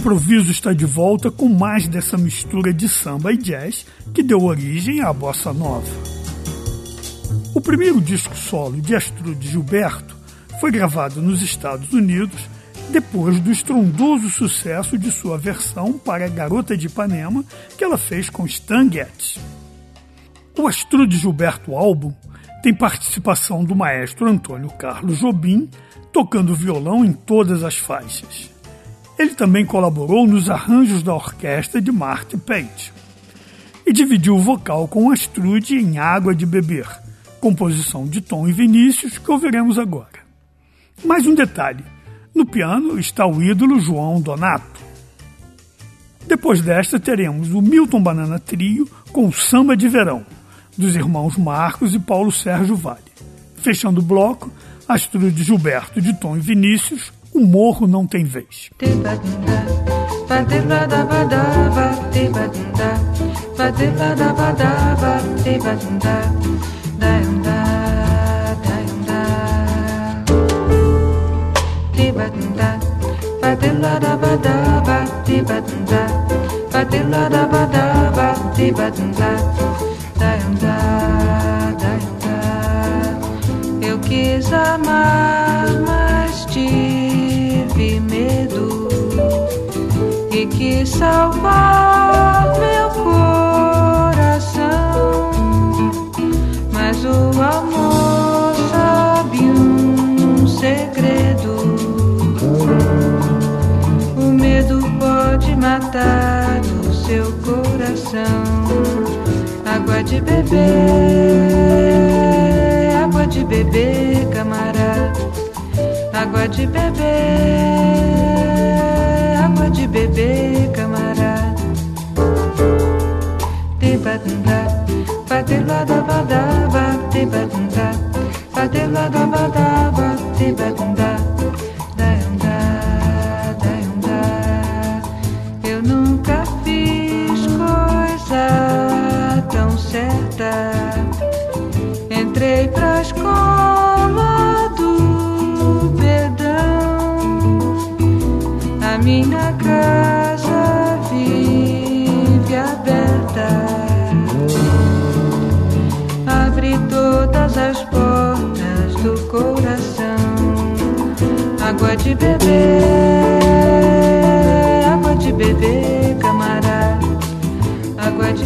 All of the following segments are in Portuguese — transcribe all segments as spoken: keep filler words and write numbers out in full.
improviso está de volta com mais dessa mistura de samba e jazz que deu origem à bossa nova. O primeiro disco solo de Astrud Gilberto foi gravado nos Estados Unidos depois do estrondoso sucesso de sua versão para Garota de Ipanema, que ela fez com Stan Getz. O Astrud Gilberto álbum tem participação do maestro Antônio Carlos Jobim, tocando violão em todas as faixas. Ele também colaborou nos arranjos da orquestra de Marty Page e dividiu o vocal com Astrud em Água de Beber, composição de Tom e Vinícius que ouviremos agora. Mais um detalhe, no piano está o ídolo João Donato. Depois desta teremos o Milton Banana Trio com Samba de Verão, dos irmãos Marcos e Paulo Sérgio Vale. Fechando o bloco, Astrud Gilberto de Tom e Vinícius, O Morro Não Tem Vez. Eu quis amar, mas tive medo e quis salvar meu coração, mas o amor sabe um segredo. O medo pode matar o seu coração. Água de beber, água de beber, camarada. Água de beber, água de beber, camarada. Tebadunda, badelada-badaba, tebadunda, badelada-badaba, tebadunda, daiunda, daiunda. Eu nunca fiz coisa tão certa. Entrei pra escola do perdão. A minha casa vive aberta. Abre todas as portas do coração. Água de beber, água de beber, camarada. Água de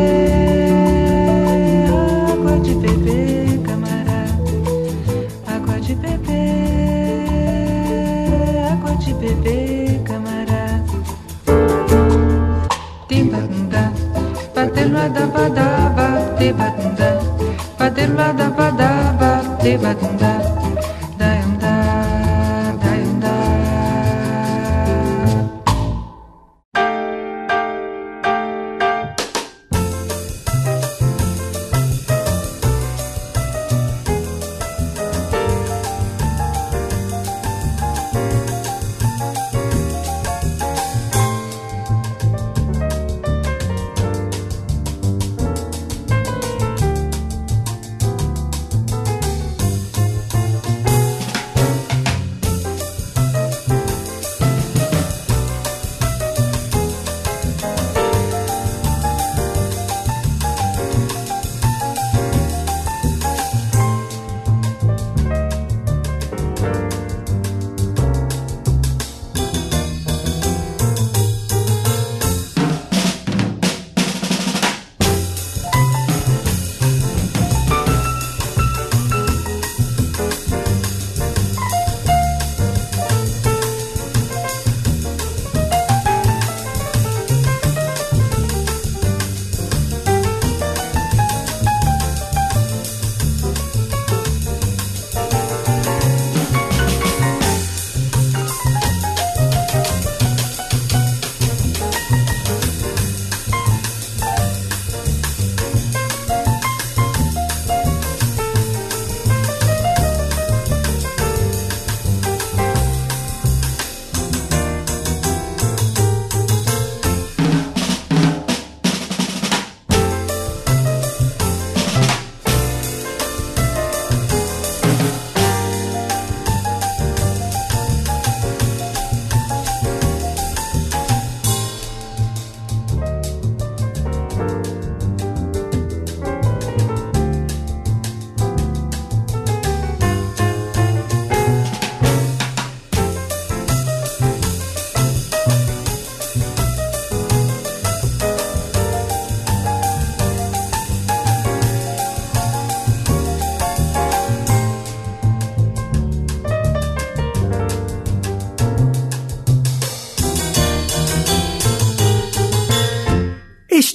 beber, água de beber, camarada. Água de beber, água de beber, camarada. Tibadunda, badelada-badaba, tibadunda, badelada-badaba, tibadunda, daiunda, daiunda.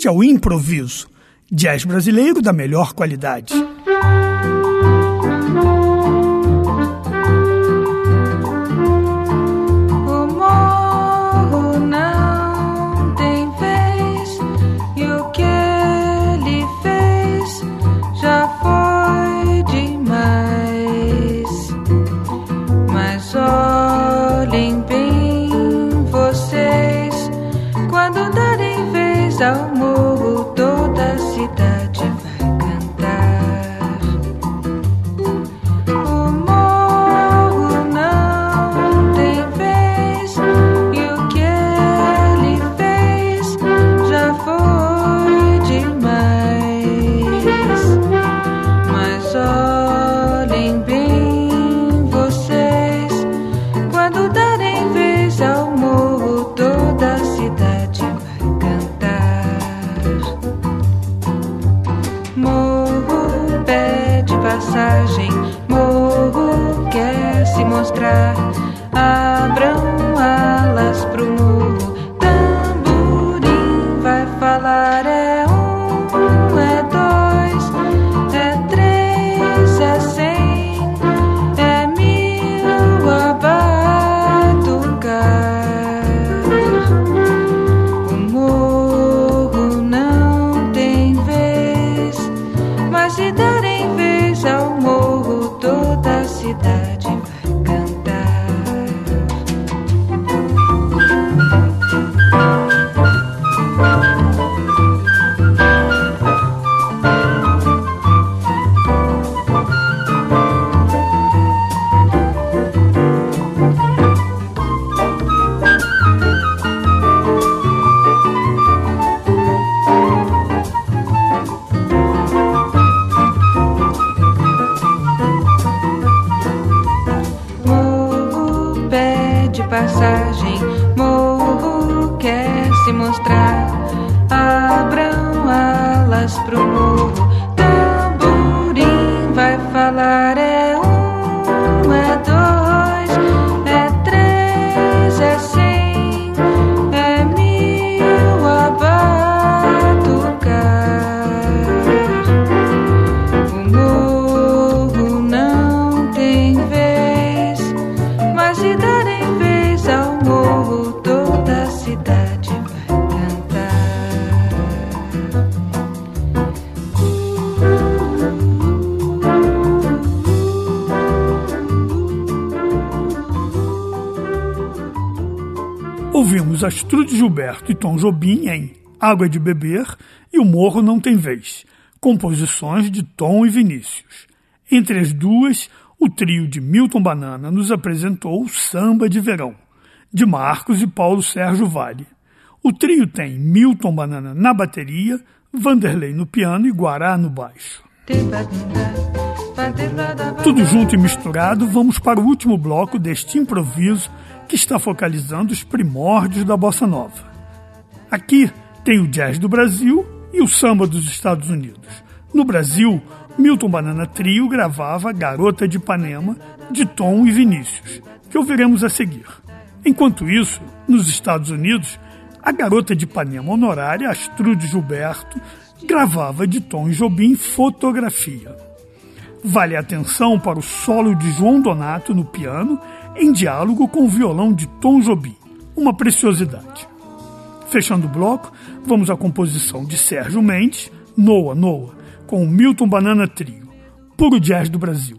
Este é o Improviso, jazz brasileiro da melhor qualidade. Ao morro toda a cidade vai cantar. O morro não tem vez, e o que ele fez já foi demais. Mas olhem bem vocês, quando darem vez ao morro toda a cidade vai cantar. Morro pede passagem, morro quer se mostrar. Abram alas pro morro, tamborim vai falar. É um, é dois, é três, é cem, é mil a batucar. O morro não tem vez, mas se darem vez ao morro toda a cidade vai cantar. Morro pede passagem, morro quer se mostrar. Abram alas pro morro, tamborim vai falar. É um, é dois, é três, é cem, é mil a batucar. O morro não tem vez, mas se darem vez ao morro toda a cidade vai cantar. Ouvimos Astrud Gilberto e Tom Jobim em Água de Beber e O Morro Não Tem Vez, composições de Tom e Vinícius. Entre as duas, o trio de Milton Banana nos apresentou o Samba de Verão, de Marcos e Paulo Sérgio Vale. O trio tem Milton Banana na bateria, Vanderlei no piano e Guará no baixo. Tudo junto e misturado, vamos para o último bloco deste improviso que está focalizando os primórdios da bossa nova. Aqui tem o jazz do Brasil e o samba dos Estados Unidos. No Brasil, Milton Banana Trio gravava Garota de Ipanema, de Tom e Vinícius, que ouviremos a seguir. Enquanto isso, nos Estados Unidos, a Garota de Ipanema honorária, Astrud Gilberto, gravava de Tom e Jobim Fotografia. Vale a atenção para o solo de João Donato no piano, em diálogo com o violão de Tom Jobim, uma preciosidade. Fechando o bloco, vamos à composição de Sérgio Mendes, Noa Noa, com o Milton Banana Trio, puro jazz do Brasil.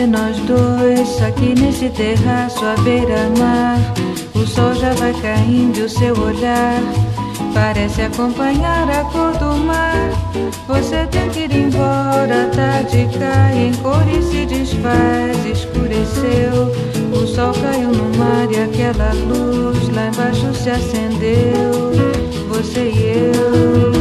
nós dois, aqui nesse terraço à beira-mar. O sol já vai caindo e o seu olhar parece acompanhar a cor do mar. Você tem que ir embora, a tarde cai em cor e se desfaz, escureceu. O sol caiu no mar e aquela luz lá embaixo se acendeu. Você e eu.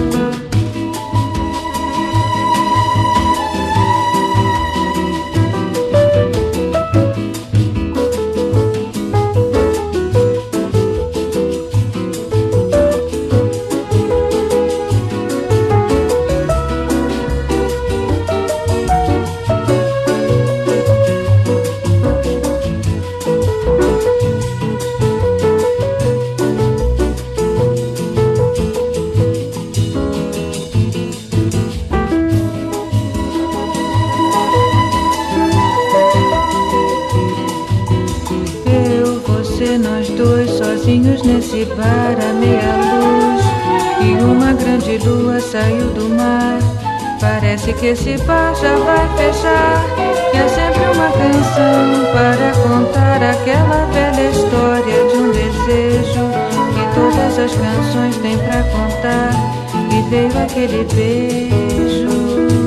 Nós dois sozinhos nesse bar à meia luz, e uma grande lua saiu do mar. Parece que esse bar já vai fechar, e é sempre uma canção para contar aquela velha história de um desejo que todas as canções têm pra contar. E veio aquele beijo.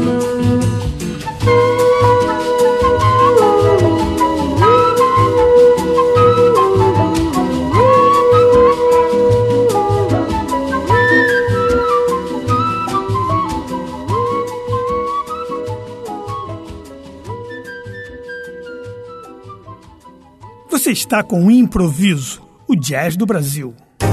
Você está com o Improviso, o jazz do Brasil.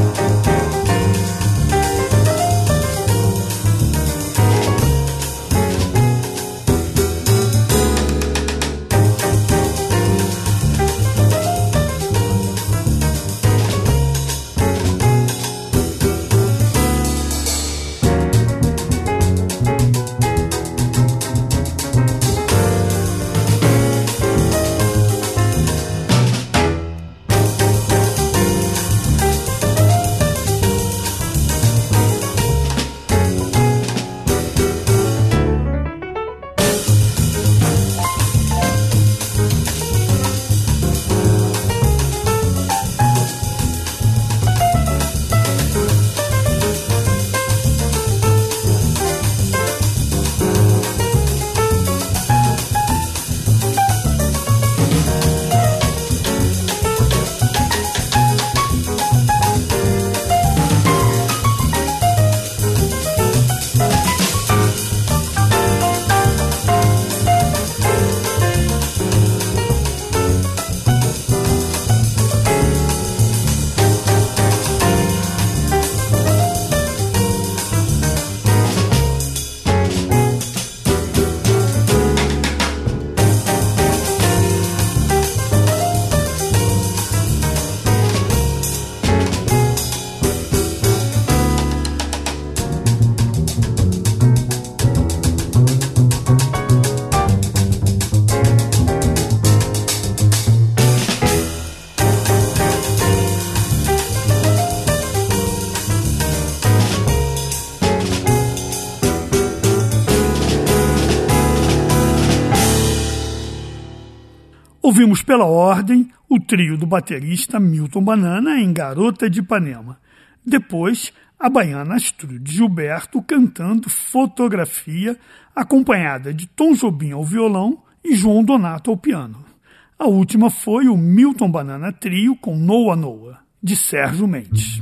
Ouvimos pela ordem o trio do baterista Milton Banana em Garota de Ipanema. Depois, a baiana Astrude Gilberto cantando Fotografia, acompanhada de Tom Jobim ao violão e João Donato ao piano. A última foi o Milton Banana Trio com Noa Noa, de Sérgio Mendes.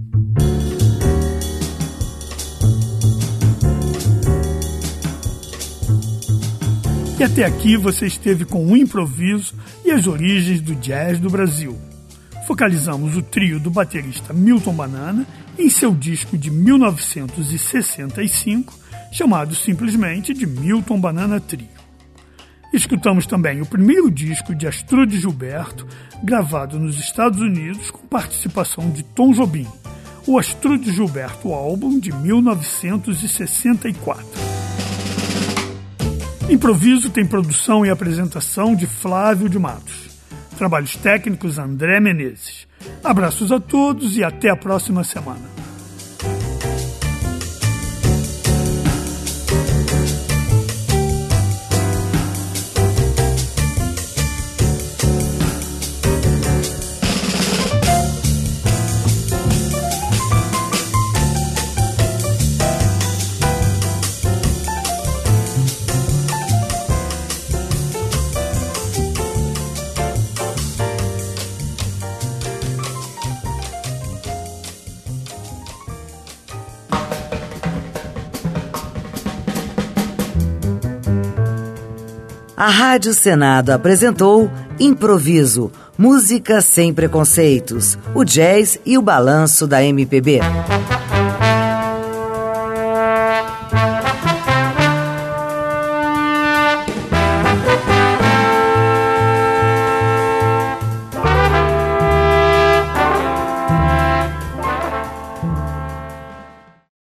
E até aqui você esteve com o improviso e as origens do jazz do Brasil. Focalizamos o trio do baterista Milton Banana em seu disco de mil novecentos e sessenta e cinco, chamado simplesmente de Milton Banana Trio. Escutamos também o primeiro disco de Astrude Gilberto, gravado nos Estados Unidos com participação de Tom Jobim, o Astrude Gilberto Álbum de mil novecentos e sessenta e quatro. Improviso tem produção e apresentação de Flávio de Matos. Trabalhos técnicos André Menezes. Abraços a todos e até a próxima semana. A Rádio Senado apresentou Improviso, música sem preconceitos, o jazz e o balanço da M P B.